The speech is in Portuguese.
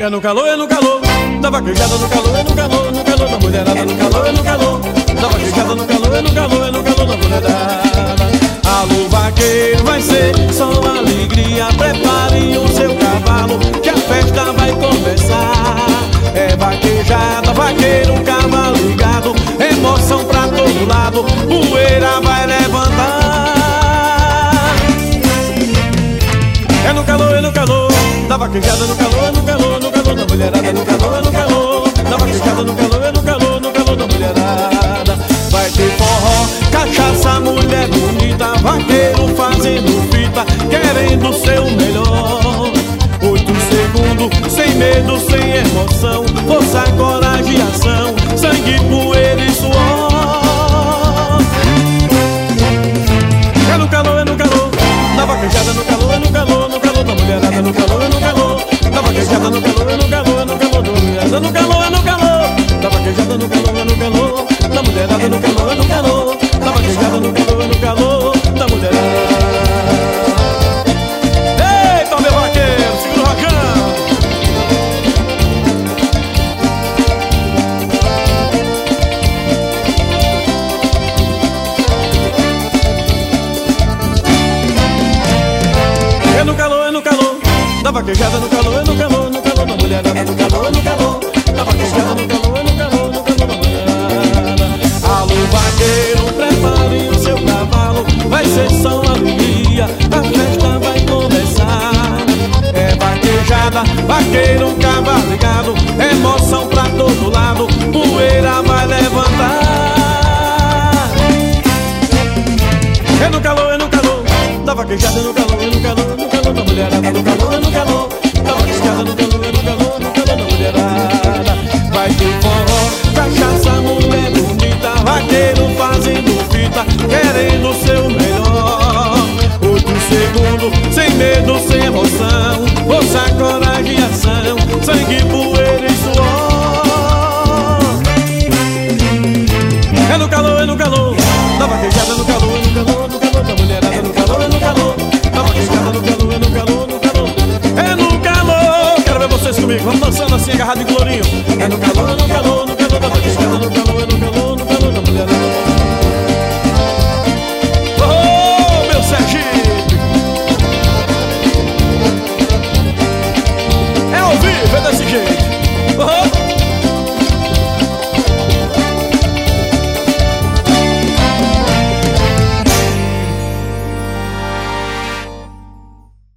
É no calor, é no calor da vaquejada, no calor, é no calor, no calor da mulherada, no calor, é no calor da vaquejada, no calor, é no calor, é no calor da mulherada. Alô, vaqueiro, vai ser só alegria, preparem o seu cavalo, que a festa vai começar. É vaquejada, vaqueiro, cavalo ligado, emoção pra todo lado, poeira vai levantar. É no calor, da vaquejada, no calor, no calor, no calor da mulherada, no calor, no calor da vaquejada, no calor, no calor, no calor da mulherada. Vai ter forró, cachaça, mulher bonita, vaqueiro fazendo fita, querendo ser o melhor. 8 segundos, sem medo, sem emoção, força, coragem e ação, sangue, poeira e suor. É no calor, da vaquejada, no calor, no calor, no calor da mulherada, no calor, no calor da vaquejada, no calor, no calor, no calor da mulherada, no calor, no calor da vaquejada, no calor, no calor da mulherada, no calor, no calor da vaquejada, no calor, no calor da mulherada. Eita, meu vaqueiro, segura o racão. Da vaquejada, no calor, no calor, no calor da mulherada, no calor, no calor da vaquejada, no calor, no calor, no calor da mulherada. Alô, vaqueiro, prepare o seu cavalo, vai ser só alegria, a festa vai começar. É vaquejada, vaqueiro, cavalo ligado, emoção pra todo lado, poeira vai levantar. É no calor, da vaquejada, no calor, no calor, no calor da mulherada, no calor, no calor da vaquejada, no calor, no calor, no calor da mulherada. Vai ter forró, cachaça, mulher bonita, vaqueiro fazendo fita, querendo ser o melhor. 8 segundos, sem medo, sem emoção, força, coragem e ação, sangue, poeira e suor. É no calor da vaquejada, no calor, no calor, no calor da mulherada, no calor, no calor da vaquejada, no calor, no calor, no calor. É no calor, quero ver vocês comigo, vamos dançando assim, agarrado em colorinho. É no calor